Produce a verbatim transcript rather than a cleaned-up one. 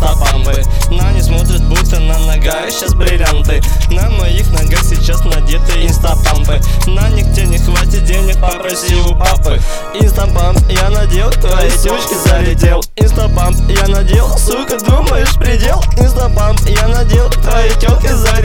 инстапампы. На не смотрят, будто на ногах сейчас бриллианты. На моих ногах сейчас надеты инстапампы. На нигде не хватит денег, попроси у папы. Инстапамп я надел, твои тёчки залетел. Инстапамп я надел, сука, думаешь предел? Инстапамп я надел, твои тёлки залетел.